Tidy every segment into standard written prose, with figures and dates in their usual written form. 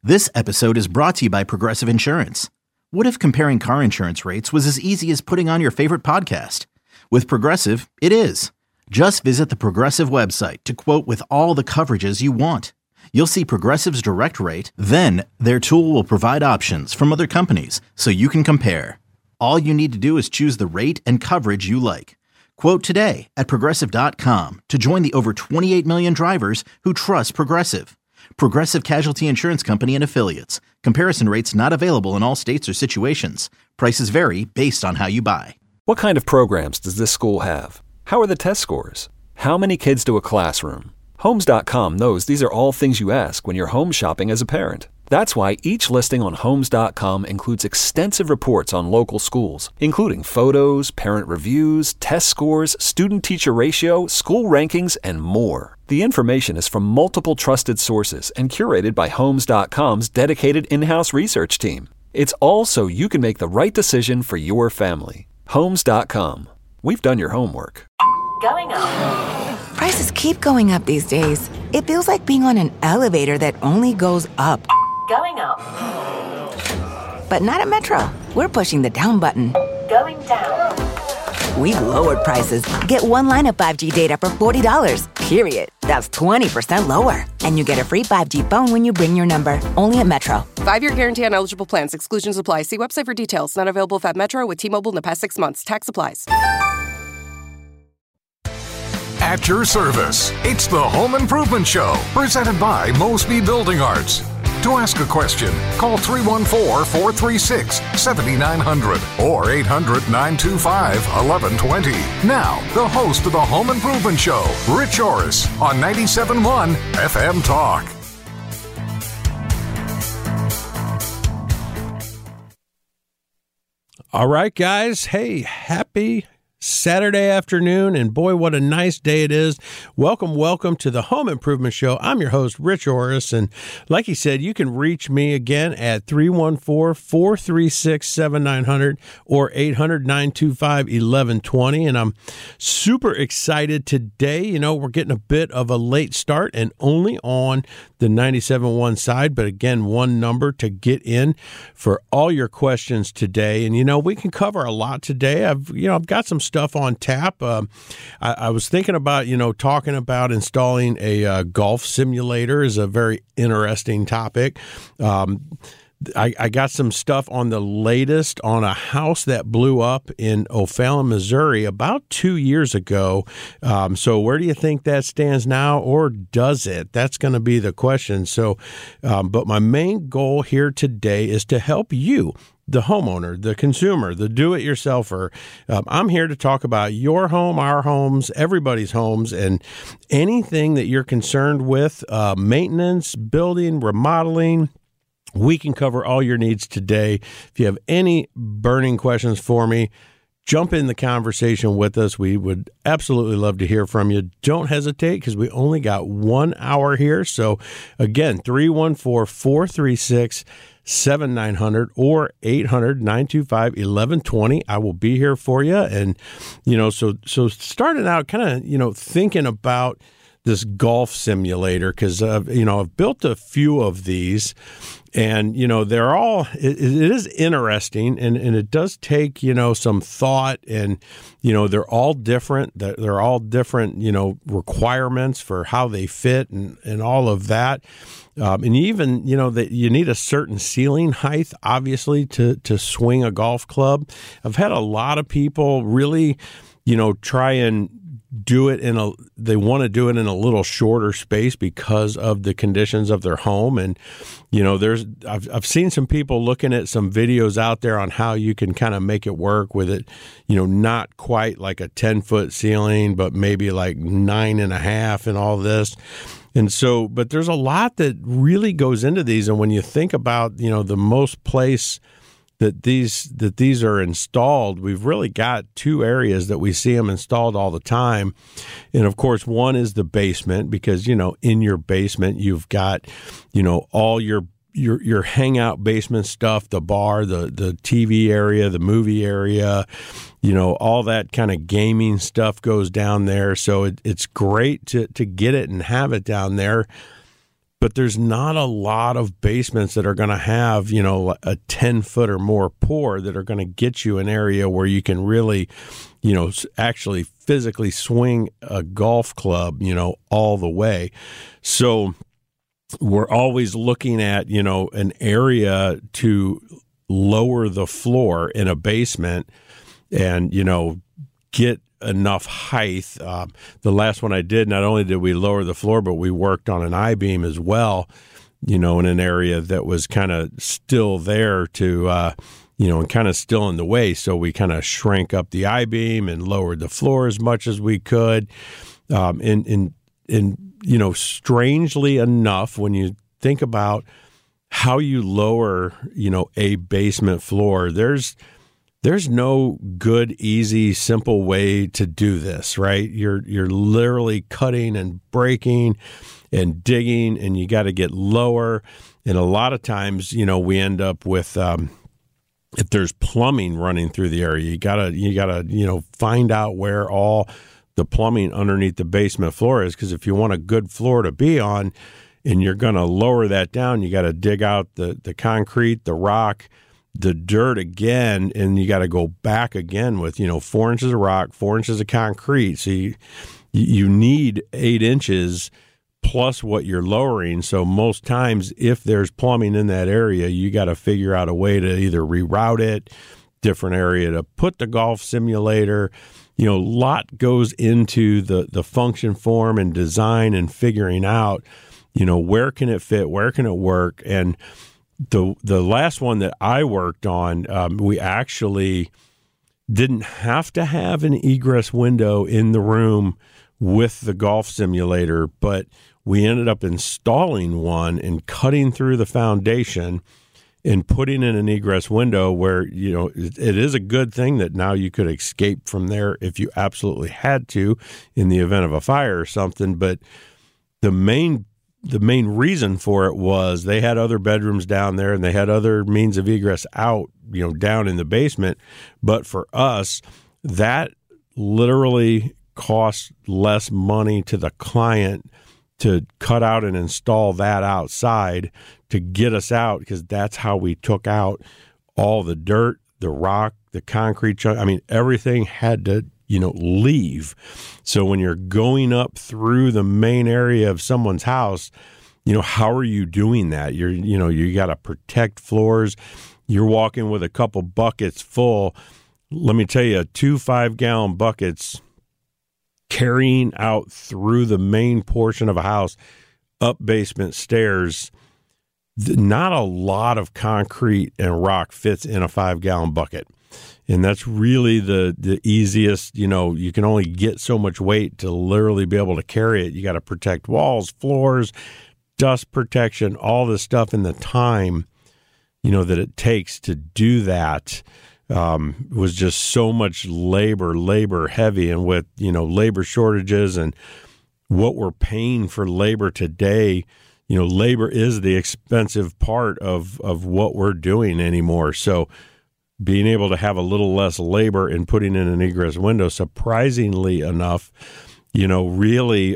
This episode is brought to you by Progressive Insurance. What if comparing car insurance rates was as easy as putting on your favorite podcast? With Progressive, it is. Just visit the Progressive website to quote with all the coverages you want. You'll see Progressive's direct rate, then their tool will provide options from other companies so you can compare. All you need to do is choose the rate and coverage you like. Quote today at Progressive.com to join the over 28 million drivers who trust Progressive. Progressive Casualty Insurance Company and Affiliates. Comparison rates not available in all states or situations. Prices vary based on how you buy. What kind of programs does this school have? How are the test scores? How many kids do a classroom? Homes.com knows these are all things you ask when you're home shopping as a parent. That's why each listing on Homes.com includes extensive reports on local schools, including photos, parent reviews, test scores, student-teacher ratio, school rankings, and more. The information is from multiple trusted sources and curated by Homes.com's dedicated in-house research team. It's all so you can make the right decision for your family. Homes.com. We've done your homework. Going up. Prices keep going up these days. It feels like being on an elevator that only goes up. Going up. But not at Metro. We're pushing the down button. Going down. We've lowered prices. Get one line of 5G data for $40, period. That's 20% lower. And you get a free 5G phone when you bring your number. Only at Metro. 5-year guarantee on eligible plans. Exclusions apply. See website for details. Not available at Metro with T-Mobile in the past 6 months. Tax applies. At your service, it's the Home Improvement Show, presented by Mosby Building Arts. To ask a question, call 314-436-7900 or 800-925-1120. Now, the host of the Home Improvement Show, Rich Orris, on 97.1 FM Talk. All right, guys. Hey, happy Saturday afternoon, and boy, what a nice day it is. Welcome to the Home Improvement Show. I'm your host, Rich Orris, and like he said, you can reach me again at 314-436-7900 or 800-925-1120, and I'm super excited today. You know, we're getting a bit of a late start and only on the 97.1 side, but again, one number to get in for all your questions today. And, you know, we can cover a lot today. I've got some stuff on tap. I was thinking about, talking about installing a golf simulator is a very interesting topic. I got some stuff on the latest on a house that blew up in O'Fallon, Missouri about 2 years ago. So where do you think that stands now, or does it? That's going to be the question. So, but my main goal here today is to help you, the homeowner, the consumer, the do-it-yourselfer. I'm here to talk about your home, our homes, everybody's homes, and anything that you're concerned with, maintenance, building, remodeling. We can cover all your needs today. If you have any burning questions for me, jump in the conversation with us. We would absolutely love to hear from you. Don't hesitate, because we only got 1 hour here. So again, 314-436-7900 or 800-925-1120. I will be here for you. And, so starting out kind of, thinking about this golf simulator, because, I've built a few of these. And, they're all, it is interesting, and it does take, some thought, and, they're all different. They're all different, requirements for how they fit and all of that. And even, that you need a certain ceiling height, obviously, to swing a golf club. I've had a lot of people really, try and do it they want to do it in a little shorter space because of the conditions of their home. And, I've seen some people looking at some videos out there on how you can kind of make it work with it, not quite like a 10-foot ceiling, but maybe like 9.5 and all this. And so, but there's a lot that really goes into these. And when you think about, the most place that these are installed, we've really got two areas that we see them installed all the time. And of course, one is the basement, because, in your basement, you've got, all your hangout basement stuff, the bar, the TV area, the movie area, all that kind of gaming stuff goes down there. So it's great to get it and have it down there. but there's not a lot of basements that are going to have, you know, a 10-foot or more pour that are going to get you an area where you can really, you know, actually physically swing a golf club, you know, all the way. So we're always looking at, you know, an area to lower the floor in a basement and, you know, get enough height. The last one I did, not only did we lower the floor, but we worked on an I-beam as well, you know, in an area that was kind of still there to, you know, and kind of still in the way. So we kind of shrank up the I-beam and lowered the floor as much as we could. And you know, strangely enough, when you think about how you lower, you know, a basement floor, there's no good, easy, simple way to do this, right? You're literally cutting and breaking and digging, and you got to get lower. And a lot of times, you know, we end up with if there's plumbing running through the area, you gotta you know, find out where all the plumbing underneath the basement floor is, because if you want a good floor to be on, and you're going to lower that down, you got to dig out the concrete, the rock, the dirt again, and you got to go back again with, you know, 4 inches of rock, 4 inches of concrete. So you need 8 inches plus what you're lowering. So most times, if there's plumbing in that area, you got to figure out a way to either reroute it, different area to put the golf simulator. You know, a lot goes into the function, form, and design and figuring out, you know, where can it fit, where can it work. And the last one that I worked on, we actually didn't have to have an egress window in the room with the golf simulator, but we ended up installing one and cutting through the foundation and putting in an egress window where, you know, it is a good thing that now you could escape from there if you absolutely had to in the event of a fire or something. But the main reason for it was they had other bedrooms down there and they had other means of egress out, you know, down in the basement. But for us, that literally cost less money to the client to cut out and install that outside to get us out, because that's how we took out all the dirt, the rock, the concrete chunk. I mean, everything had to, you know, leave. So when you're going up through the main area of someone's house, you know, how are you doing that? You got to protect floors. You're walking with a couple buckets full. Let me tell you, 2 5-gallon buckets carrying out through the main portion of a house, up basement stairs. Not a lot of concrete and rock fits in a 5-gallon bucket. And that's really the easiest, you know, you can only get so much weight to literally be able to carry it. You got to protect walls, floors, dust protection, all this stuff, and the time, you know, that it takes to do that was just so much labor heavy. And with, you know, labor shortages and what we're paying for labor today, you know, labor is the expensive part of what we're doing anymore. So being able to have a little less labor and putting in an egress window, surprisingly enough, you know, really,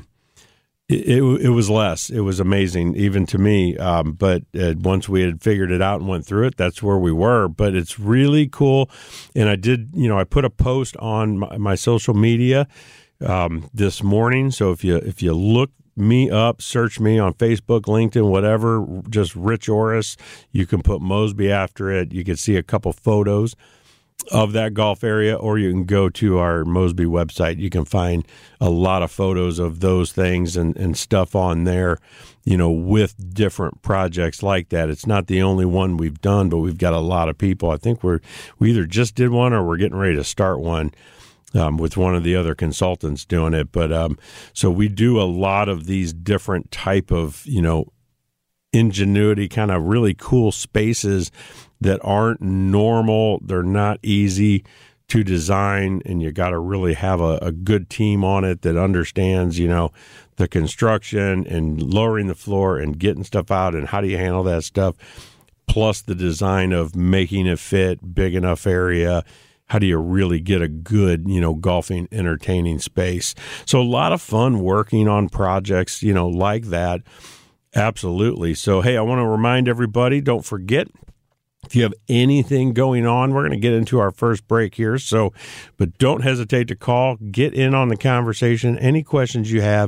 it was less. It was amazing, even to me. But once we had figured it out and went through it, that's where we were. But it's really cool. And I did, you know, I put a post on my social media this morning. So if you look me up, search me on Facebook, LinkedIn, whatever, just Rich Orris, you can put Mosby after it. You can see a couple photos of that golf area, or you can go to our Mosby website. You can find a lot of photos of those things and stuff on there, you know, with different projects like that. It's not the only one we've done, but we've got a lot of people. I think we either just did one or we're getting ready to start one with one of the other consultants doing it. But so we do a lot of these different type of, you know, ingenuity, kind of really cool spaces that aren't normal. They're not easy to design, and you got to really have a good team on it that understands, you know, the construction and lowering the floor and getting stuff out and how do you handle that stuff, plus the design of making it fit, big enough area. How do you really get a good, you know, golfing, entertaining space? So a lot of fun working on projects, you know, like that. Absolutely. So, hey, I want to remind everybody, don't forget, if you have anything going on, we're going to get into our first break here. So, but don't hesitate to call, get in on the conversation. Any questions you have,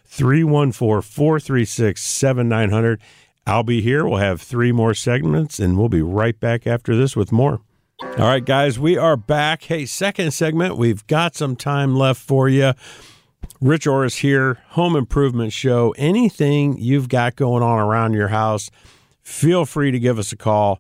314-436-7900. I'll be here. We'll have 3 more segments, and we'll be right back after this with more. All right, guys, we are back. Hey, second segment. We've got some time left for you. Rich Orris here, Home Improvement Show. Anything you've got going on around your house, feel free to give us a call,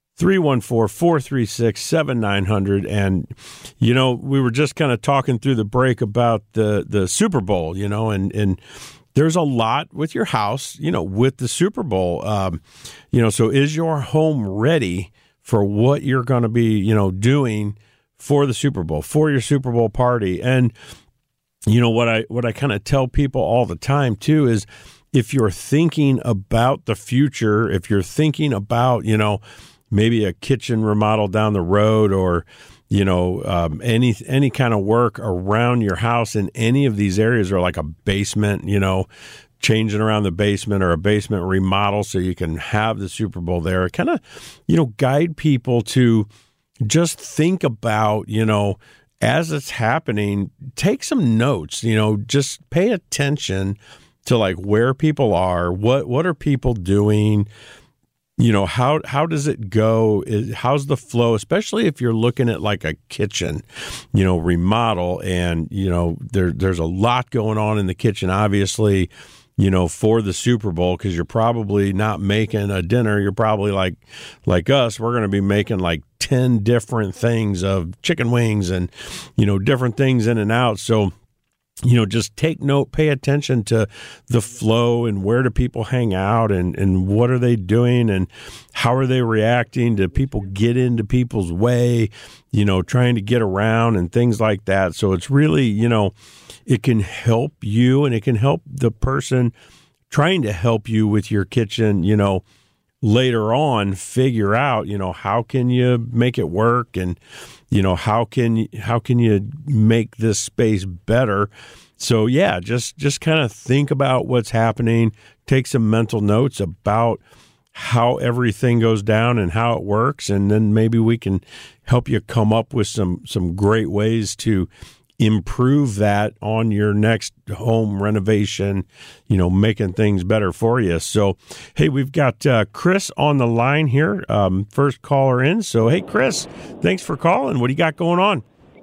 314-436-7900. And, you know, we were just kind of talking through the break about the Super Bowl, you know, and there's a lot with your house, you know, with the Super Bowl. You know, so is your home ready for what you're going to be, you know, doing for the Super Bowl, for your Super Bowl party? And you know, what I kind of tell people all the time, too, is if you're thinking about the future, if you're thinking about, you know, maybe a kitchen remodel down the road or, you know, any kind of work around your house in any of these areas, or like a basement, you know, changing around the basement or a basement remodel so you can have the Super Bowl there, kind of, you know, guide people to just think about, you know, as it's happening, take some notes, you know, just pay attention to like where people are, what are people doing, you know, how does it go? How's the flow, especially if you're looking at like a kitchen, you know, remodel, and, you know, there's a lot going on in the kitchen, obviously, you know, for the Super Bowl, because you're probably not making a dinner. You're probably like us, we're going to be making like 10 different things of chicken wings and, you know, different things in and out. So, you know, just take note, pay attention to the flow and where do people hang out and what are they doing and how are they reacting? Do people get into people's way, you know, trying to get around and things like that. So it's really, you know, it can help you and it can help the person trying to help you with your kitchen, you know, later on figure out, you know, how can you make it work, and, you know, how can you make this space better. So yeah, just kind of think about what's happening, take some mental notes about how everything goes down and how it works, and then maybe we can help you come up with some great ways to improve that on your next home renovation, you know, making things better for you. So, hey, we've got Chris on the line here, first caller in. So, hey, Chris, thanks for calling. What do you got going on?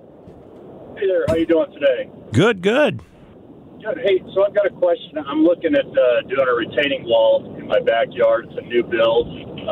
Hey there, how you doing today? Good. Good. Hey, so I've got a question. I'm looking at doing a retaining wall in my backyard. It's a new build.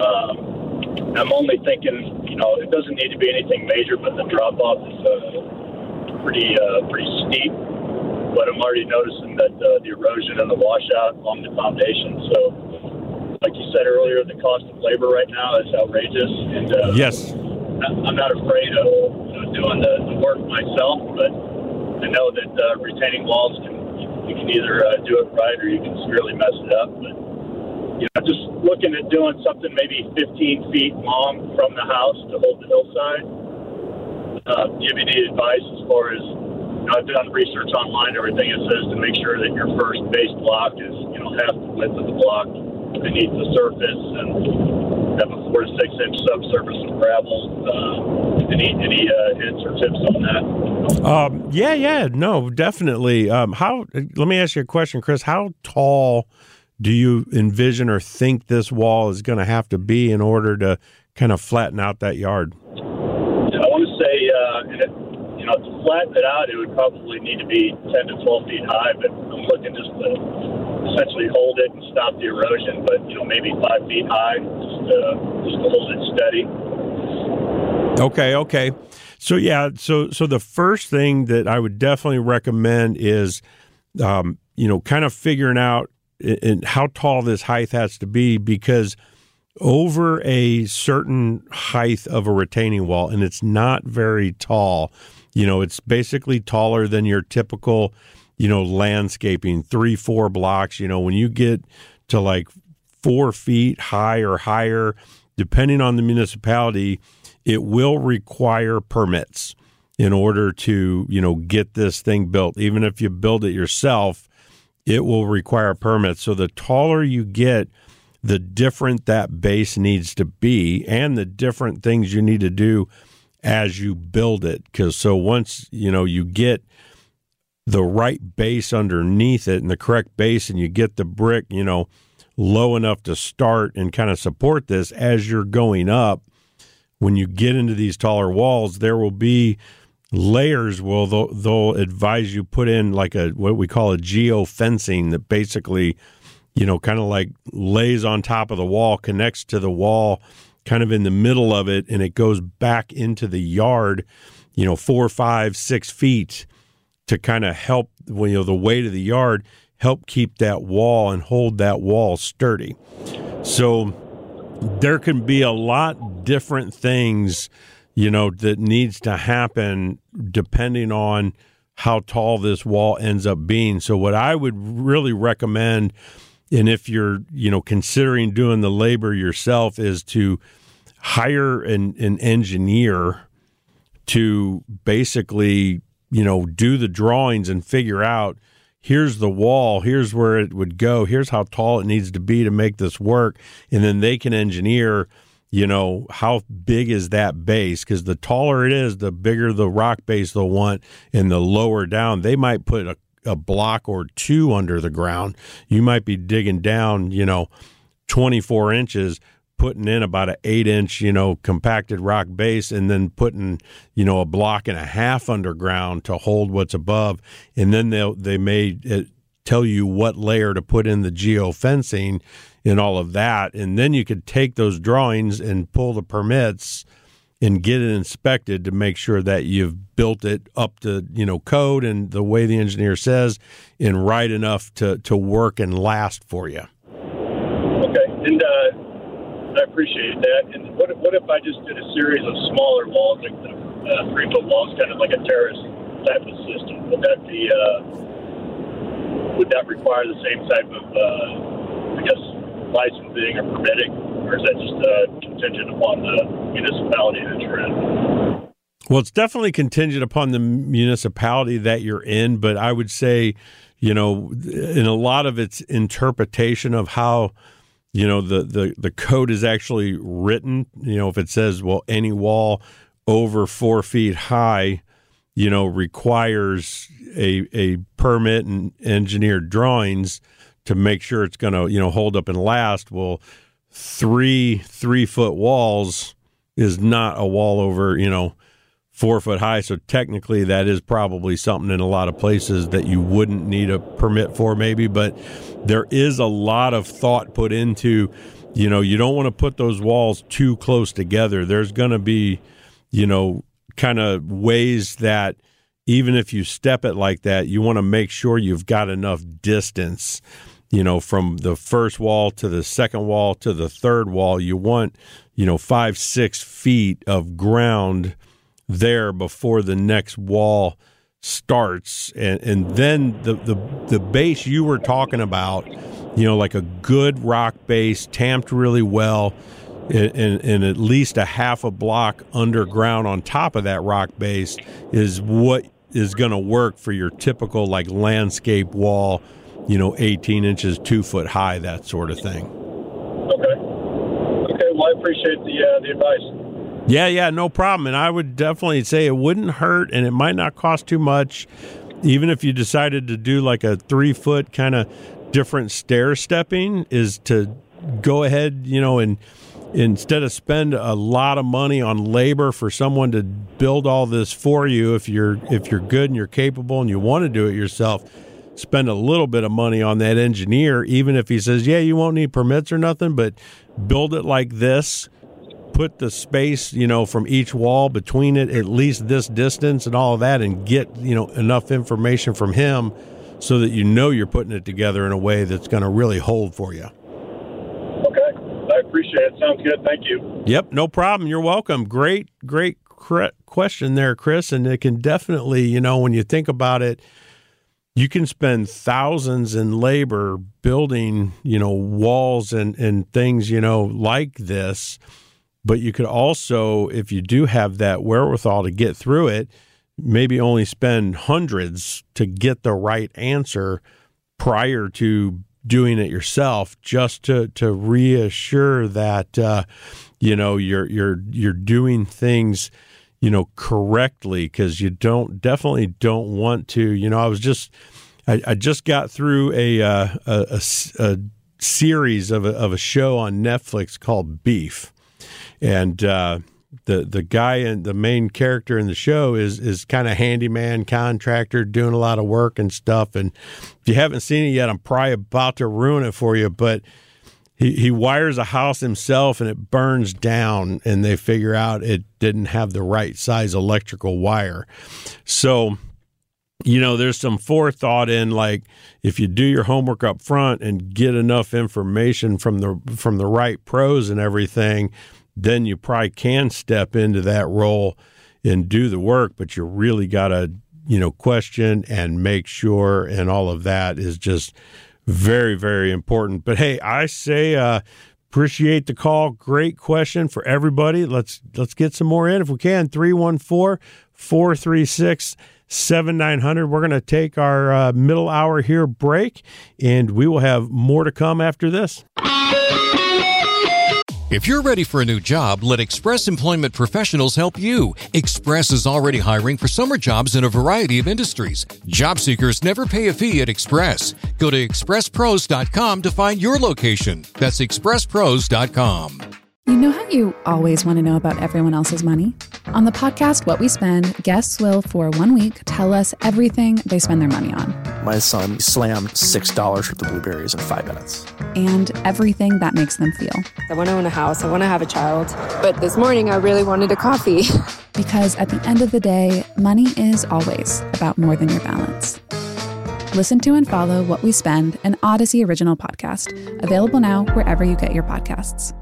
I'm only thinking, you know, it doesn't need to be anything major, but the drop-off is pretty steep, but I'm already noticing that the erosion and the washout along the foundation. So, like you said earlier, the cost of labor right now is outrageous, and yes, I'm not afraid of doing the work myself, but I know that retaining walls you can either do it right or you can severely mess it up. But you know, just looking at doing something maybe 15 feet long from the house to hold the hillside. Give you any advice as far as, you know, I've done research online, everything it says to make sure that your first base block is, you know, half the width of the block beneath the surface, and have a 4 to 6 inch subsurface of gravel. Any hints or tips on that? Yeah, no, definitely. Let me ask you a question, Chris. How tall do you envision or think this wall is going to have to be in order to kind of flatten out that yard? I want to say, you know, to flatten it out, it would probably need to be 10 to 12 feet high, but I'm looking just to essentially hold it and stop the erosion, but, you know, maybe 5 feet high, just to hold it steady. Okay. So, yeah, so the first thing that I would definitely recommend is, you know, kind of figuring out how tall this height has to be, because over a certain height of a retaining wall, and it's not very tall, you know, it's basically taller than your typical, you know, landscaping, 3-4 blocks. You know, when you get to like 4 feet high or higher, depending on the municipality, it will require permits in order to, you know, get this thing built. Even if you build it yourself, it will require permits. So the taller you get, the different that base needs to be and the different things you need to do as you build it. Because so once, you get the right base underneath it and the correct base and you get the brick, low enough to start and kind of support this as you're going up, when you get into these taller walls, there will be layers. Well, they'll advise you put in like what we call a geofencing that basically, kind of like lays on top of the wall, connects to the wall, kind of in the middle of it, and it goes back into the yard, 4, 5, 6 feet to kind of help, the weight of the yard, help keep that wall and hold that wall sturdy. So there can be a lot different things, that needs to happen depending on how tall this wall ends up being. So what I would really recommend, and if you're, considering doing the labor yourself, is to hire an engineer to basically, do the drawings and figure out, here's the wall, here's where it would go, here's how tall it needs to be to make this work. And then they can engineer, how big is that base? Because the taller it is, the bigger the rock base they'll want, and the lower down. They might put a block or two under the ground. You might be digging down, 24 inches, putting in about an 8-inch, compacted rock base, and then putting, a block and a half underground to hold what's above. And then they may tell you what layer to put in the geofencing and all of that. And then you could take those drawings and pull the permits and get it inspected to make sure that you've built it up to, code and the way the engineer says, and right enough to work and last for you. Okay. And I appreciate that. And what if I just did a series of smaller walls, like 3-foot walls, kind of like a terrace type of system? Would that be, would that require the same type of, licensing or permitting, or is that just contingent upon the municipality that you're in? Well, it's definitely contingent upon the municipality that you're in, but I would say, in a lot of its interpretation of how, the code is actually written, if it says, well, any wall over 4 feet high, requires a permit and engineered drawings to make sure it's going to, hold up and last. Well, 3-foot walls is not a wall over, 4 foot high. So technically that is probably something in a lot of places that you wouldn't need a permit for maybe, but there is a lot of thought put into, you don't want to put those walls too close together. There's going to be, kind of ways that even if you step it like that, you want to make sure you've got enough distance, from the first wall to the second wall to the third wall. You want, 5-6 feet of ground there before the next wall starts. And then the base you were talking about, like a good rock base, tamped really well, and at least a half a block underground on top of that rock base is what is going to work for your typical like landscape wall, 18 inches, 2 foot high, that sort of thing. Okay. Well, I appreciate the advice. Yeah, no problem. And I would definitely say it wouldn't hurt, and it might not cost too much, even if you decided to do like a 3-foot kind of different stair stepping, is to go ahead, and instead of spend a lot of money on labor for someone to build all this for you, if you're good and you're capable and you want to do it yourself, spend a little bit of money on that engineer, even if he says, yeah, you won't need permits or nothing, but build it like this, put the space, from each wall between it, at least this distance and all of that, and get, enough information from him so that you're putting it together in a way that's going to really hold for you. Okay. I appreciate it. Sounds good. Thank you. Yep. No problem. You're welcome. Great question there, Chris. And it can definitely, when you think about it, you can spend thousands in labor building, walls and things, like this. But you could also, if you do have that wherewithal to get through it, maybe only spend hundreds to get the right answer prior to doing it yourself, just to reassure that you're doing things correctly, because you definitely don't want to. I just got through a series of a show on Netflix called Beef, and the guy and the main character in the show is kind of handyman contractor, doing a lot of work and stuff. And if you haven't seen it yet, I'm probably about to ruin it for you, but he wires a house himself and it burns down, and they figure out it didn't have the right size electrical wire. So, there's some forethought in, like, if you do your homework up front and get enough information from the right pros and everything, then you probably can step into that role and do the work. But you really got to, question and make sure, and all of that is just very, very important. But hey, I say appreciate the call. Great question for everybody. Let's get some more in if we can. 314-436-7900. We're going to take our middle hour here break, and we will have more to come after this. If you're ready for a new job, let Express Employment Professionals help you. Express is already hiring for summer jobs in a variety of industries. Job seekers never pay a fee at Express. Go to expresspros.com to find your location. That's expresspros.com. You know how you always want to know about everyone else's money? On the podcast, What We Spend, guests will, for 1 week, tell us everything they spend their money on. My son slammed $6 worth of blueberries in 5 minutes. And everything that makes them feel. I want to own a house. I want to have a child. But this morning, I really wanted a coffee. Because at the end of the day, money is always about more than your balance. Listen to and follow What We Spend, an Odyssey original podcast. Available now wherever you get your podcasts.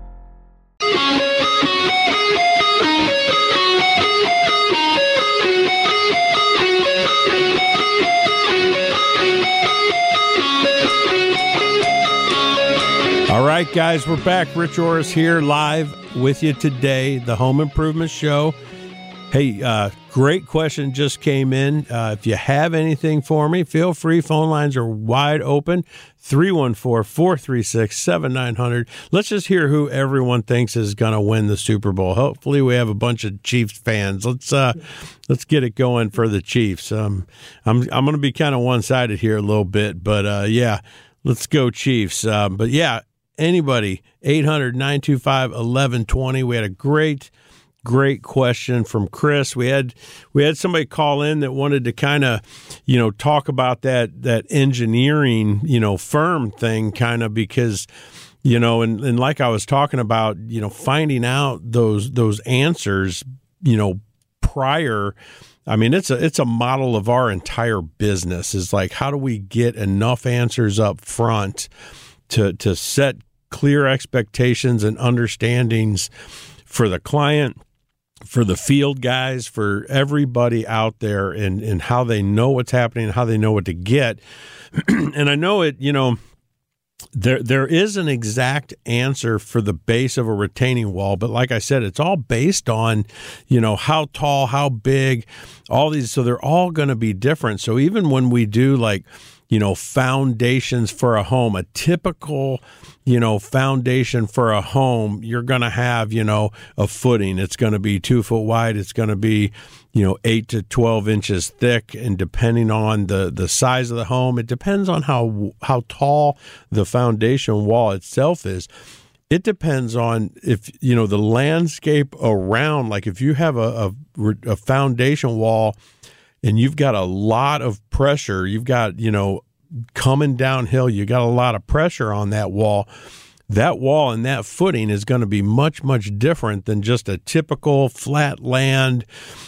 All right, guys, we're back. Rich Orris here, live with you today, the Home Improvement Show. Hey, great question just came in. If you have anything for me, feel free. Phone lines are wide open. 314-436-7900. Let's just hear who everyone thinks is going to win the Super Bowl. Hopefully we have a bunch of Chiefs fans. Let's get it going for the Chiefs. I'm going to be kind of one-sided here a little bit, but yeah, let's go Chiefs. But yeah, anybody, 800-925-1120. We had a great question from Chris. We had somebody call in that wanted to kind of, talk about that engineering, firm thing, kind of, because, and like I was talking about, finding out those answers, prior. I mean, it's a model of our entire business, is like, how do we get enough answers up front to set clear expectations and understandings for the client, for the field guys, for everybody out there, and how they know what's happening, how they know what to get. And I know it, there is an exact answer for the base of a retaining wall, but like I said, it's all based on, how tall, how big, all these, so they're all going to be different. So even when we do foundations for a home, a typical, foundation for a home, you're going to have, a footing. It's going to be 2 foot wide. It's going to be, 8 to 12 inches thick. And depending on the size of the home, it depends on how tall the foundation wall itself is. It depends on if, the landscape around, like if you have a foundation wall and you've got a lot of pressure, you've got, coming downhill, you got a lot of pressure on that wall and that footing is going to be much, much different than just a typical flat land,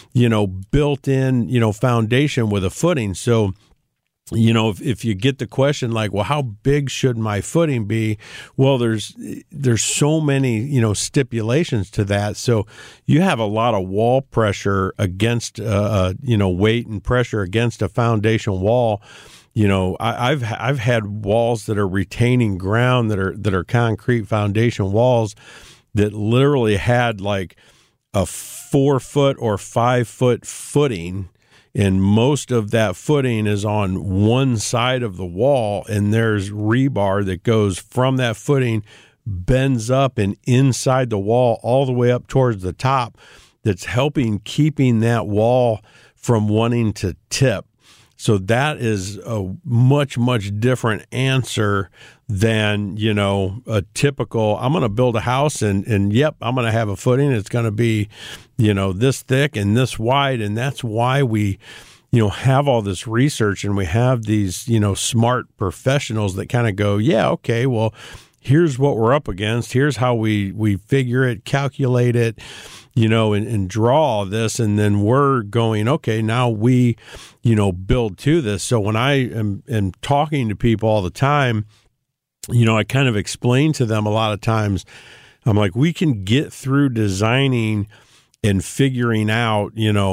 built-in, foundation with a footing. So, if you get the question like, well, how big should my footing be? Well, there's so many, stipulations to that. So you have a lot of wall pressure against, weight and pressure against a foundation wall. I've had walls that are retaining ground that are concrete foundation walls that literally had like a 4 foot or 5 foot footing and most of that footing is on one side of the wall, and there's rebar that goes from that footing, bends up and inside the wall all the way up towards the top, that's helping keeping that wall from wanting to tip. So that is a much, much different answer than, a typical, I'm going to build a house and yep, I'm going to have a footing. It's going to be, this thick and this wide. And that's why we, have all this research, and we have these, smart professionals that kind of go, yeah, okay, well, here's what we're up against. Here's how we figure it, calculate it, and draw all this. And then we're going, okay, now we, build to this. So when I am talking to people all the time, I kind of explain to them a lot of times, I'm like, we can get through designing and figuring out,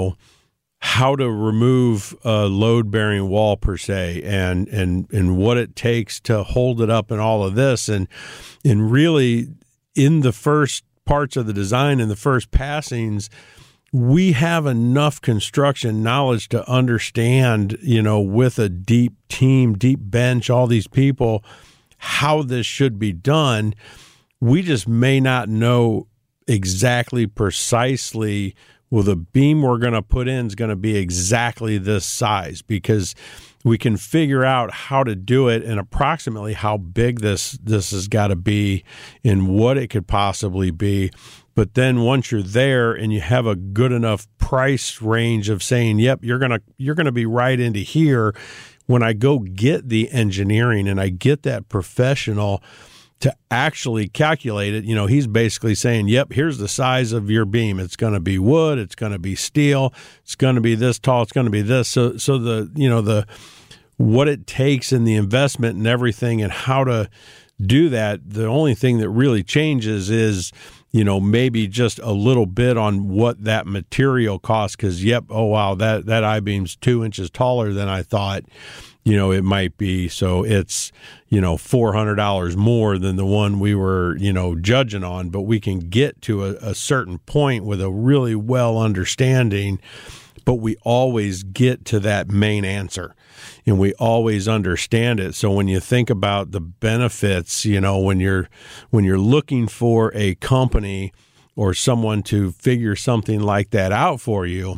how to remove a load-bearing wall per se, and what it takes to hold it up and all of this. And really, in the first parts of the design and the first passings, we have enough construction knowledge to understand, with a deep team, deep bench, all these people, how this should be done. We just may not know exactly precisely, well, the beam we're going to put in is going to be exactly this size, because we can figure out how to do it and approximately how big this has got to be and what it could possibly be. But then once you're there and you have a good enough price range of saying, yep, you're going to be right into here, when I go get the engineering and I get that professional to actually calculate it, he's basically saying, yep, here's the size of your beam. It's going to be wood. It's going to be steel. It's going to be this tall. It's going to be this. So the what it takes and the investment and everything and how to do that, the only thing that really changes is, maybe just a little bit on what that material costs. Because, yep, oh, wow, that I-beam's 2 inches taller than I thought. It might be. So it's, $400 more than the one we were, judging on. But we can get to a certain point with a really well understanding, but we always get to that main answer and we always understand it. So when you think about the benefits, when you're looking for a company or someone to figure something like that out for you,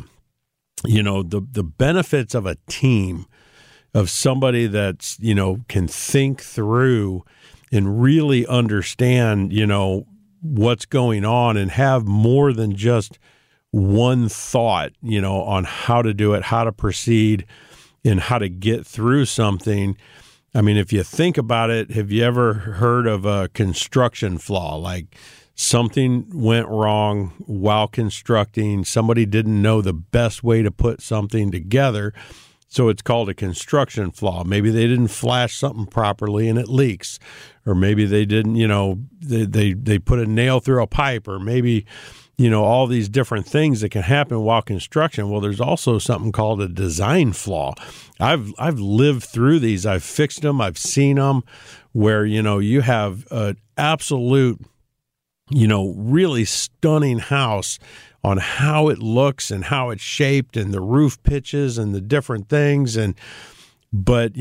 the benefits of a team, of somebody that's, can think through and really understand, what's going on and have more than just one thought, on how to do it, how to proceed, and how to get through something. I mean, if you think about it, have you ever heard of a construction flaw? Like something went wrong while constructing, somebody didn't know the best way to put something together. So it's called a construction flaw. Maybe they didn't flash something properly and it leaks, or maybe they didn't, they put a nail through a pipe, or maybe, all these different things that can happen while construction. Well, there's also something called a design flaw. I've lived through these. I've fixed them. I've seen them where, you have an absolute, really stunning house on how it looks and how it's shaped and the roof pitches and the different things. But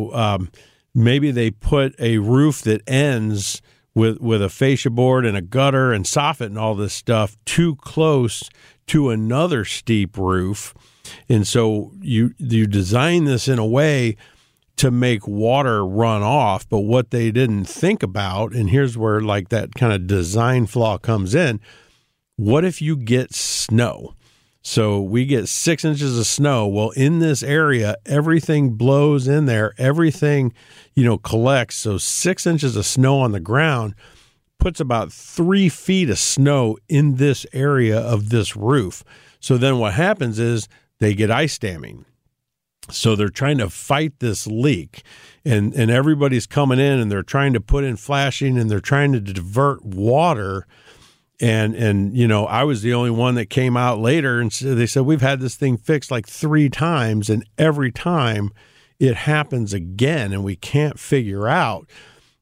maybe they put a roof that ends with a fascia board and a gutter and soffit and all this stuff too close to another steep roof. And so you design this in a way to make water run off. But what they didn't think about, and here's where like that kind of design flaw comes in, what if you get snow? So we get 6 inches of snow. Well, in this area, everything blows in there. Everything, collects. So 6 inches of snow on the ground puts about 3 feet of snow in this area of this roof. So then what happens is they get ice damming. So they're trying to fight this leak, and everybody's coming in and they're trying to put in flashing and they're trying to divert water. And I was the only one that came out later, and so they said, we've had this thing fixed like 3 times, and every time it happens again, and we can't figure out,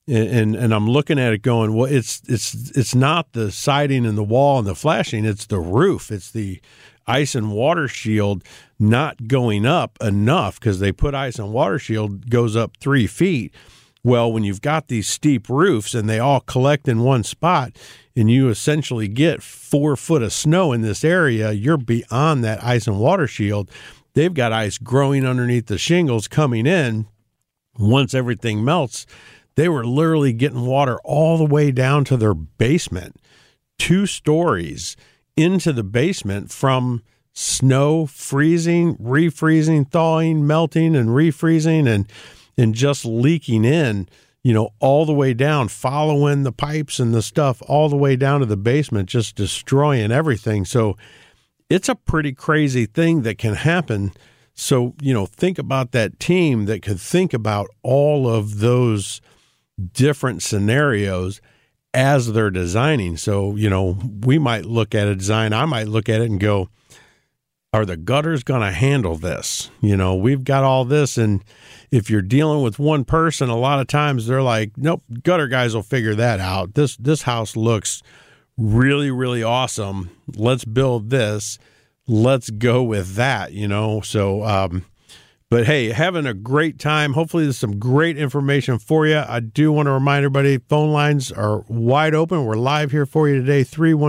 And I'm looking at it going, well, it's not the siding and the wall and the flashing, it's the roof. It's the ice and water shield not going up enough, because they put ice and water shield goes up 3 feet. Well, when you've got these steep roofs and they all collect in one spot and you essentially get 4 foot of snow in this area, you're beyond that ice and water shield. They've got ice growing underneath the shingles coming in. Once everything melts, they were literally getting water all the way down to their basement, 2 stories into the basement from snow freezing, refreezing, thawing, melting, and refreezing, and just leaking in, all the way down, following the pipes and the stuff all the way down to the basement, just destroying everything. So it's a pretty crazy thing that can happen. So, think about that team that could think about all of those different scenarios as they're designing. So, we might look at a design, I might look at it and go, are the gutters going to handle this? We've got all this. And if you're dealing with one person, a lot of times they're like, nope, gutter guys will figure that out. This house looks really, really awesome. Let's build this. Let's go with that, So, but hey, having a great time. Hopefully there's some great information for you. I do want to remind everybody, phone lines are wide open. We're live here for you today,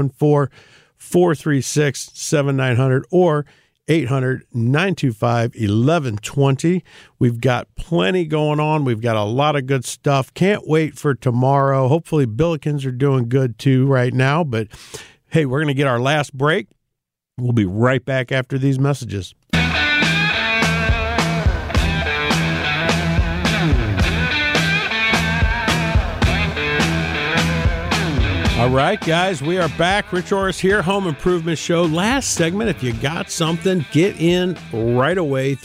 314-436-7900 or 800-925-1120. We've got plenty going on. We've got a lot of good stuff. Can't wait for tomorrow. Hopefully Billikens are doing good too right now. But hey, we're going to get our last break. We'll be right back after these messages. All right, guys, we are back. Rich Orris here, Home Improvement Show. Last segment. If you got something, get in right away.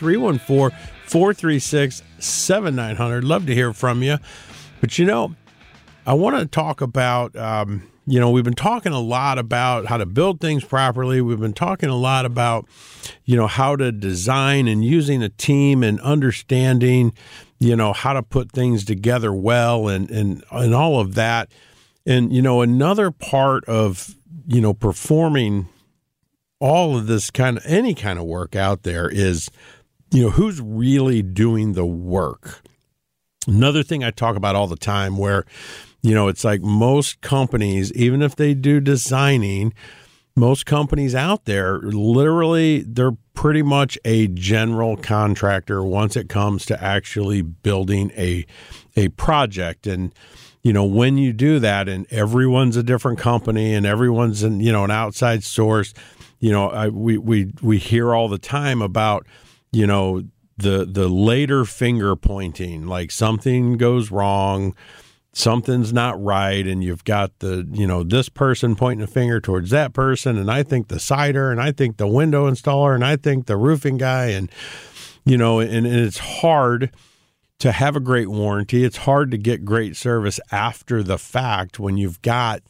314-436-7900. Love to hear from you. But, I want to talk about, we've been talking a lot about how to build things properly. We've been talking a lot about, how to design and using a team and understanding, how to put things together well and all of that. And, another part of, performing all of this any kind of work out there is, who's really doing the work. Another thing I talk about all the time where, it's like most companies, even if they do designing, most companies out there, literally, they're pretty much a general contractor once it comes to actually building a project. And, when you do that and everyone's a different company and everyone's an outside source, we hear all the time about, the later finger pointing, like something goes wrong, something's not right. And you've got this person pointing a finger towards that person. And I think the cider, and I think the window installer, and I think the roofing guy. And, and it's hard to have a great warranty. It's hard to get great service after the fact when you've got,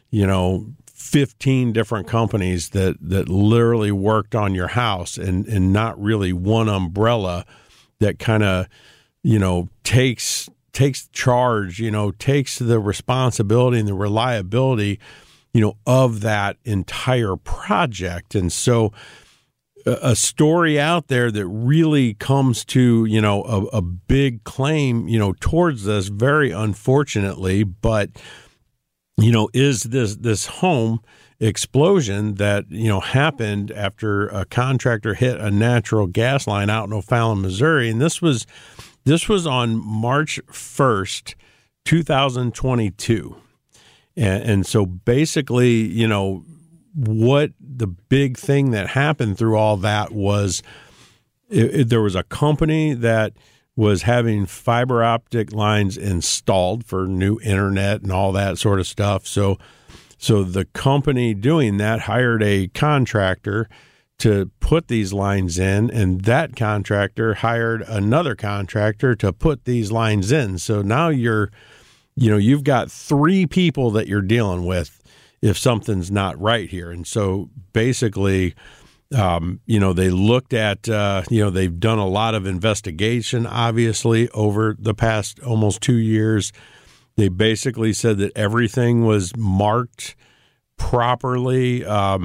15 different companies that literally worked on your house and not really one umbrella that kind of, takes charge, takes the responsibility and the reliability, of that entire project. And so a story out there that really comes to, a big claim, towards this, very unfortunately, but, is this home explosion that, happened after a contractor hit a natural gas line out in O'Fallon, Missouri. And this was on March 1st, 2022. And so basically, what the big thing that happened through all that was there was a company that was having fiber optic lines installed for new internet and all that sort of stuff. So the company doing that hired a contractor to put these lines in, and that contractor hired another contractor to put these lines in. So now you've got 3 people that you're dealing with if something's not right here. And so basically, they looked at, they've done a lot of investigation, obviously, over the past almost 2 years. They basically said that everything was marked properly. At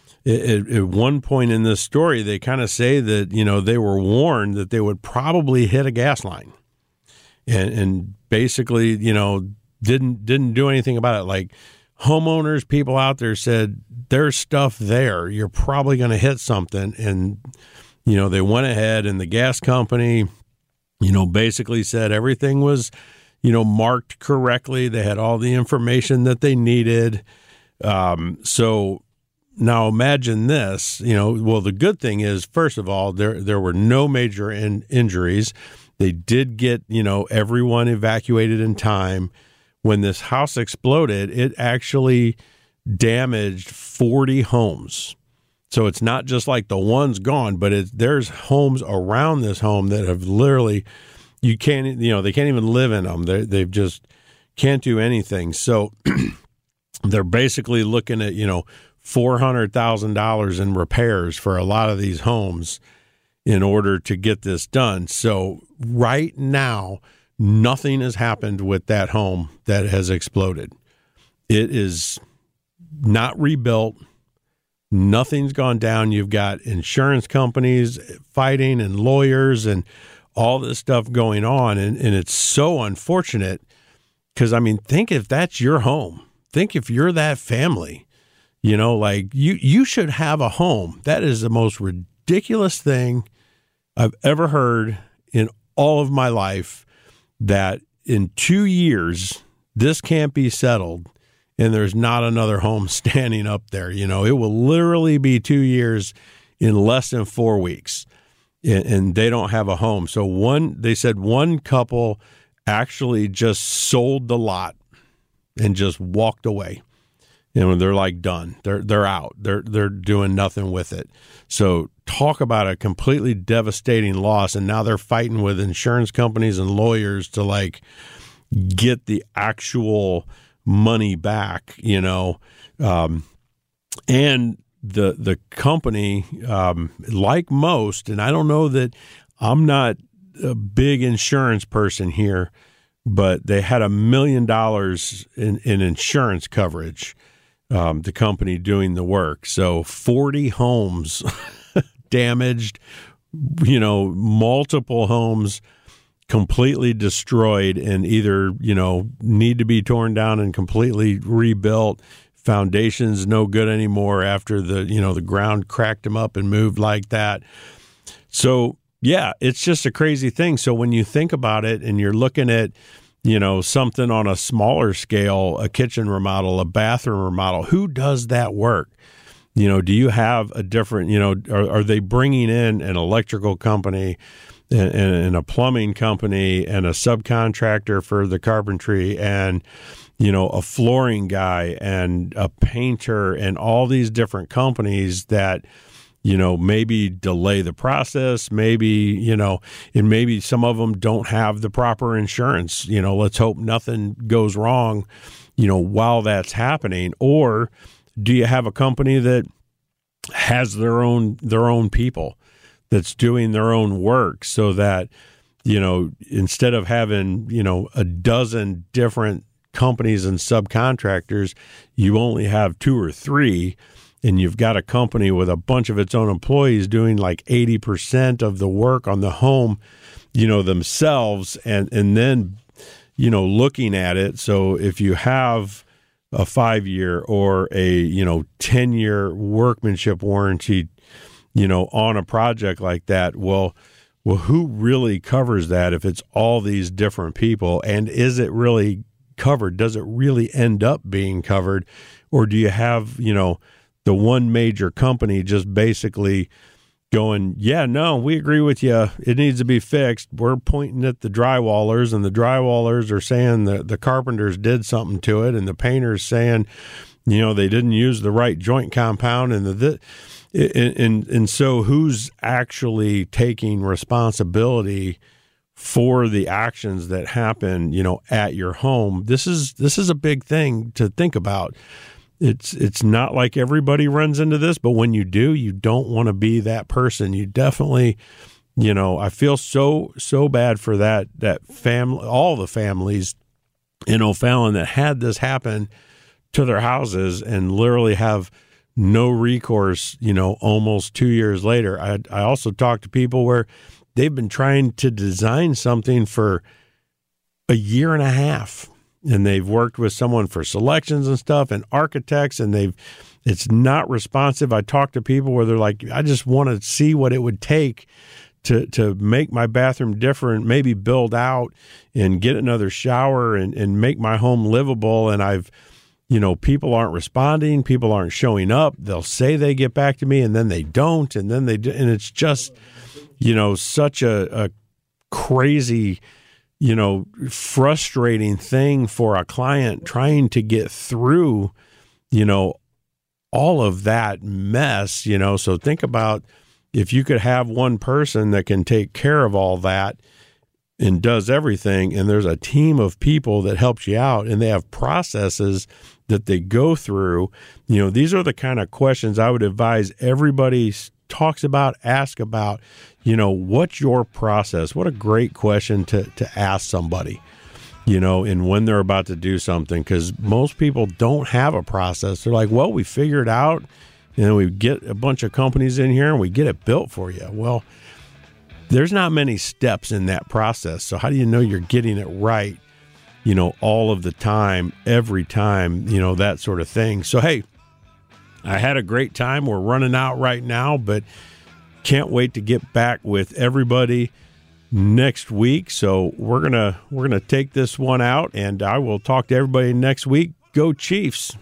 one point in this story, they kind of say that, they were warned that they would probably hit a gas line, and basically, didn't do anything about it. Like, homeowners, people out there said, there's stuff there. You're probably going to hit something. And, they went ahead, and the gas company, basically said everything was, marked correctly. They had all the information that they needed. So now imagine this, well, the good thing is, first of all, there were no major injuries. They did get, everyone evacuated in time. When this house exploded, it actually damaged 40 homes. So it's not just like the one's gone, but there's homes around this home that have literally, they can't even live in them. They've just can't do anything. So they're basically looking at, $400,000 in repairs for a lot of these homes in order to get this done. So right now, nothing has happened with that home that has exploded. It is not rebuilt. Nothing's gone down. You've got insurance companies fighting and lawyers and all this stuff going on. And it's so unfortunate because, think if that's your home. Think if you're that family, you should have a home. That is the most ridiculous thing I've ever heard in all of my life, that in 2 years, this can't be settled and there's not another home standing up there. It will literally be 2 years in less than 4 weeks, and they don't have a home. So they said one couple actually just sold the lot and just walked away. They're like done. They're out. They're doing nothing with it. So talk about a completely devastating loss. And now they're fighting with insurance companies and lawyers to get the actual money back, and the company, like most, and I don't know that I'm not a big insurance person here, but they had $1 million in insurance coverage. The company doing the work. So 40 homes damaged, multiple homes completely destroyed and either, need to be torn down and completely rebuilt. Foundations no good anymore after the ground cracked them up and moved like that. So, yeah, it's just a crazy thing. So when you think about it and you're looking at, something on a smaller scale, a kitchen remodel, a bathroom remodel, who does that work? Do you have a different, are they bringing in an electrical company and a plumbing company and a subcontractor for the carpentry and, a flooring guy and a painter and all these different companies that, maybe delay the process, maybe, and maybe some of them don't have the proper insurance. Let's hope nothing goes wrong, while that's happening. Or do you have a company that has their own people that's doing their own work so that, instead of having, a dozen different companies and subcontractors, you only have 2 or 3. And you've got a company with a bunch of its own employees doing like 80% of the work on the home, themselves, and then, looking at it. So if you have a 5-year or a, 10-year workmanship warranty, on a project like that, well, who really covers that if it's all these different people? And is it really covered? Does it really end up being covered? Or do you have, the one major company just basically going, yeah, no, we agree with you. It needs to be fixed. We're pointing at the drywallers, and the drywallers are saying that the carpenters did something to it, and the painters saying, they didn't use the right joint compound, and so who's actually taking responsibility for the actions that happen, at your home? This is a big thing to think about. It's not like everybody runs into this, but when you do, you don't want to be that person. You definitely, I feel so bad for that family, all the families in O'Fallon that had this happen to their houses and literally have no recourse, almost 2 years later. I also talked to people where they've been trying to design something for a year and a half, and they've worked with someone for selections and stuff and architects, and it's not responsive. I talked to people where they're like, I just want to see what it would take to make my bathroom different, maybe build out and get another shower and make my home livable. And people aren't responding. People aren't showing up. They'll say they get back to me and then they don't. And then they do. And it's just, such a crazy, frustrating thing for a client trying to get through, all of that mess, So think about if you could have one person that can take care of all that and does everything, and there's a team of people that helps you out, and they have processes that they go through. These are the kind of questions I would advise everybody talks about, ask about, what's your process? What a great question to ask somebody, and when they're about to do something, because most people don't have a process. They're like, well, we figure it out, and we get a bunch of companies in here and we get it built for you. Well, there's not many steps in that process. So how do you know you're getting it right, all of the time, every time, that sort of thing. So, hey, I had a great time. We're running out right now, but can't wait to get back with everybody next week. So we're gonna take this one out, and I will talk to everybody next week. Go Chiefs.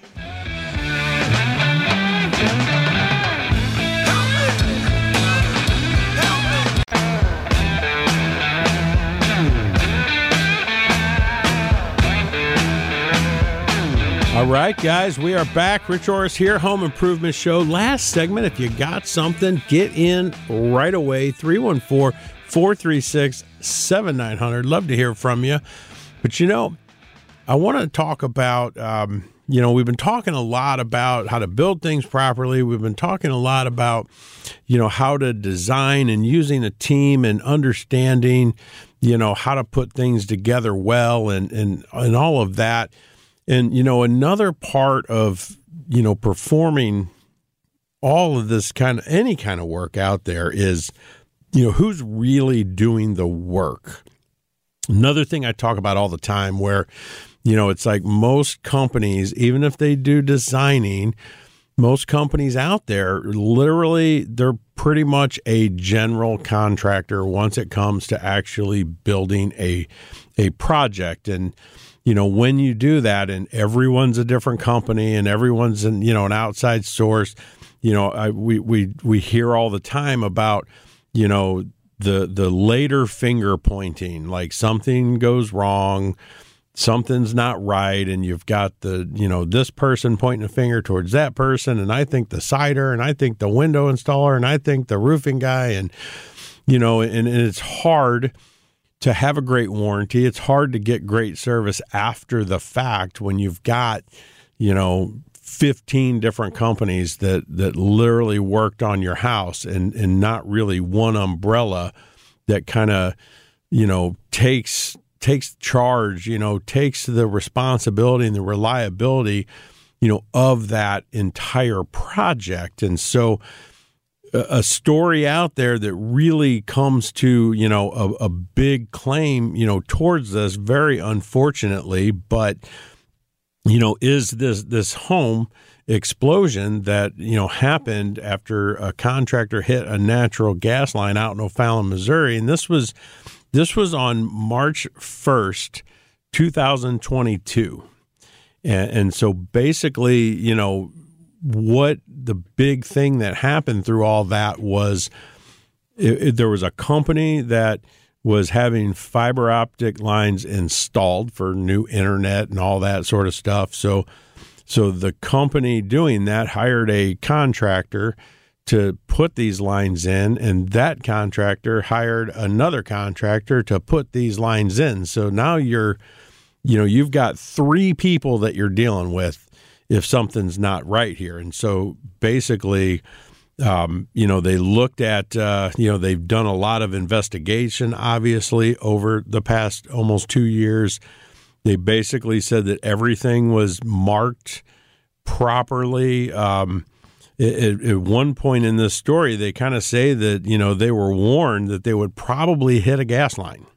All right, guys, we are back. Rich Orris here, Home Improvement Show. Last segment, if you got something, get in right away. 314-436-7900. Love to hear from you. But, I want to talk about, we've been talking a lot about how to build things properly. We've been talking a lot about, how to design and using a team and understanding, how to put things together well and all of that. And, another part of, performing all of this any kind of work out there is, who's really doing the work. Another thing I talk about all the time where, it's like most companies, even if they do designing, most companies out there, literally, they're pretty much a general contractor once it comes to actually building a project. And, when you do that and everyone's a different company and everyone's an outside source, we hear all the time about, the later finger pointing, like something goes wrong, something's not right. And you've got this person pointing a finger towards that person. And I think the cider, and I think the window installer, and I think the roofing guy. And, and it's hard to have a great warranty. It's hard to get great service after the fact when you've got, 15 different companies that literally worked on your house and not really one umbrella that kind of, takes charge, takes the responsibility and the reliability, of that entire project. And so a story out there that really comes to, a big claim, towards this, very unfortunately, but, is this home explosion that, happened after a contractor hit a natural gas line out in O'Fallon, Missouri. And this was on March 1st, 2022. And so basically, what the big thing that happened through all that was there was a company that was having fiber optic lines installed for new internet and all that sort of stuff. So the company doing that hired a contractor to put these lines in, and that contractor hired another contractor to put these lines in. So now you've got three people that you're dealing with if something's not right here. And so basically, they looked at, they've done a lot of investigation, obviously, over the past almost 2 years. They basically said that everything was marked properly. At one point in this story, they kind of say that, they were warned that they would probably hit a gas line,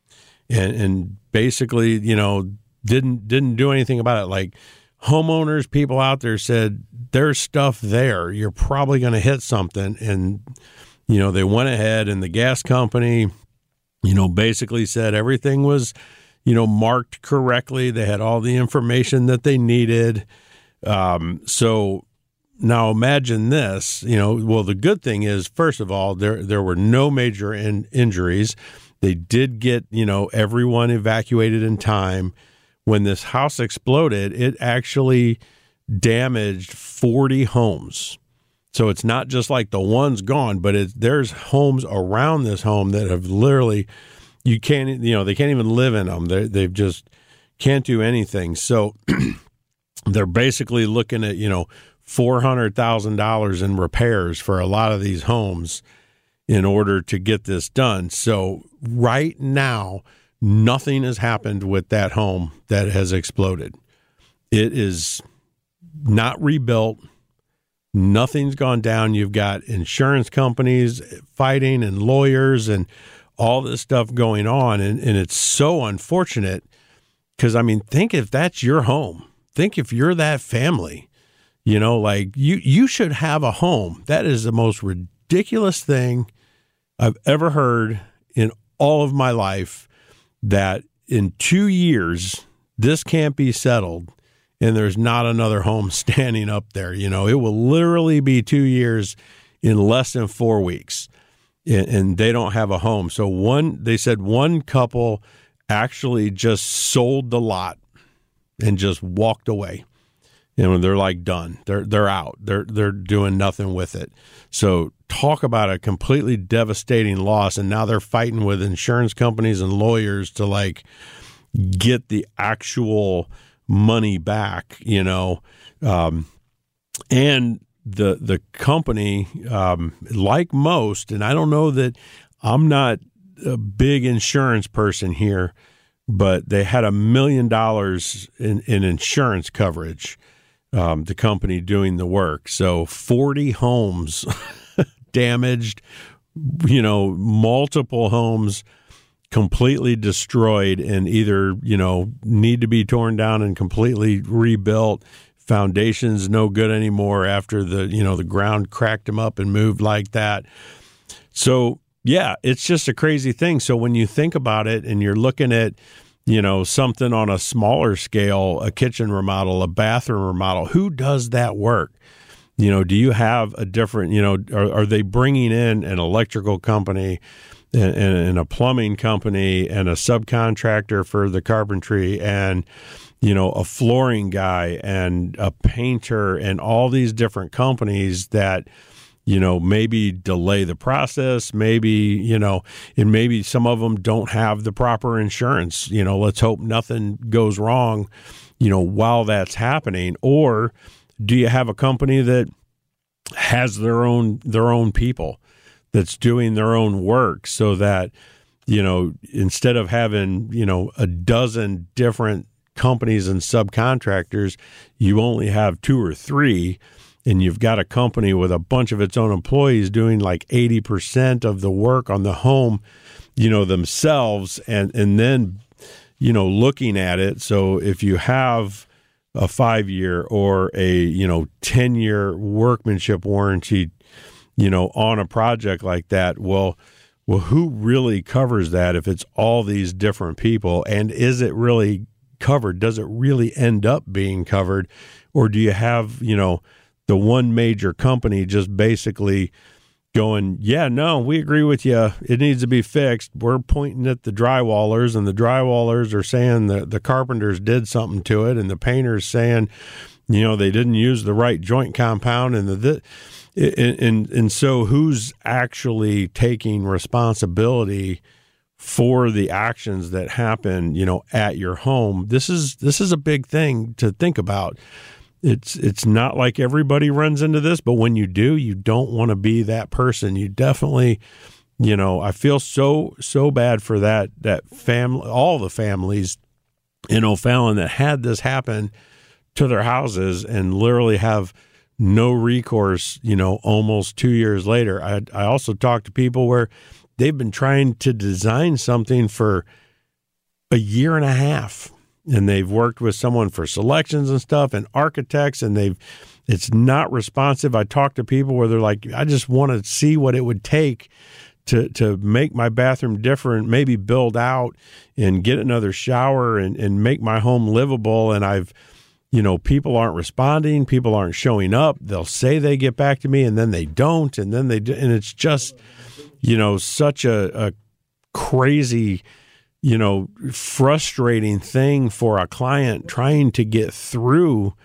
and basically, didn't do anything about it. Like homeowners, people out there said, there's stuff there. You're probably going to hit something. And, they went ahead, and the gas company, basically said everything was, marked correctly. They had all the information that they needed. So now imagine this, the good thing is, first of all, there were no major injuries. They did get, everyone evacuated in time. When this house exploded, it actually damaged 40 homes. So it's not just like the one's gone, but there's homes around this home that have literally, they can't even live in them. They've just can't do anything. So they're basically looking at, $400,000 in repairs for a lot of these homes in order to get this done. So right now, nothing has happened with that home that has exploded. It is not rebuilt. Nothing's gone down. You've got insurance companies fighting and lawyers and all this stuff going on. And it's so unfortunate because, think if that's your home. Think if you're that family, you should have a home. That is the most ridiculous thing I've ever heard in all of my life, that in 2 years, this can't be settled and there's not another home standing up there. It will literally be 2 years in less than 4 weeks, and they don't have a home. So they said one couple actually just sold the lot and just walked away. They're like done. They're out. They're doing nothing with it. So talk about a completely devastating loss. And now they're fighting with insurance companies and lawyers to get the actual money back, and the company, like most, and I don't know that I'm not a big insurance person here, but they had $1 million in insurance coverage. The company doing the work. So 40 homes damaged, multiple homes completely destroyed and either, need to be torn down and completely rebuilt. Foundations no good anymore after the ground cracked them up and moved like that. So, yeah, it's just a crazy thing. So when you think about it and you're looking at, something on a smaller scale, a kitchen remodel, a bathroom remodel, who does that work? Do you have a different, are they bringing in an electrical company and a plumbing company and a subcontractor for the carpentry and, a flooring guy and a painter and all these different companies that, maybe delay the process, maybe, and maybe some of them don't have the proper insurance. Let's hope nothing goes wrong, while that's happening. Or do you have a company that has their own people that's doing their own work so that, instead of having, a dozen different companies and subcontractors, you only have 2 or 3. And you've got a company with a bunch of its own employees doing like 80% of the work on the home, themselves, and then, looking at it. So if you have a 5-year or a, 10-year workmanship warranty, on a project like that, well, who really covers that if it's all these different people? And is it really covered? Does it really end up being covered? Or do you have, the one major company just basically going, yeah, no, we agree with you. It needs to be fixed. We're pointing at the drywallers, and the drywallers are saying that the carpenters did something to it, and the painters saying, they didn't use the right joint compound, and so who's actually taking responsibility for the actions that happen, at your home? This is a big thing to think about. It's not like everybody runs into this, but when you do, you don't want to be that person. You definitely, I feel so bad for that family, all the families in O'Fallon that had this happen to their houses and literally have no recourse, almost 2 years later. I also talked to people where they've been trying to design something for a year and a half, and they've worked with someone for selections and stuff and architects, and it's not responsive. I talked to people where they're like, I just want to see what it would take to make my bathroom different, maybe build out and get another shower and make my home livable. And people aren't responding. People aren't showing up. They'll say they get back to me and then they don't. And then and it's just, such a crazy, frustrating thing for a client trying to get through,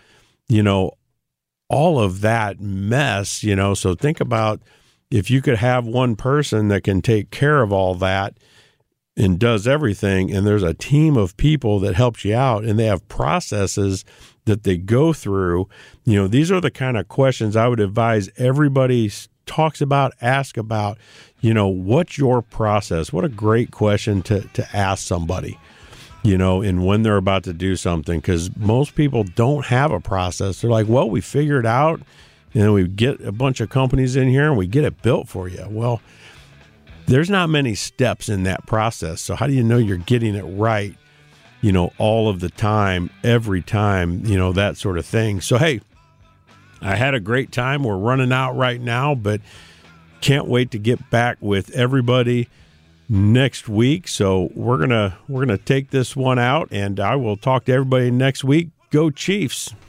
all of that mess, So think about if you could have one person that can take care of all that and does everything, and there's a team of people that helps you out, and they have processes that they go through. These are the kind of questions I would advise everybody talks about, ask about, what's your process? What a great question to ask somebody, and when they're about to do something, because most people don't have a process. They're like, well, we figure it out, and we get a bunch of companies in here and we get it built for you. Well, there's not many steps in that process. So how do you know you're getting it right, all of the time, every time, that sort of thing. So, hey, I had a great time. We're running out right now, but can't wait to get back with everybody next week. So we're gonna take this one out, and I will talk to everybody next week. Go Chiefs.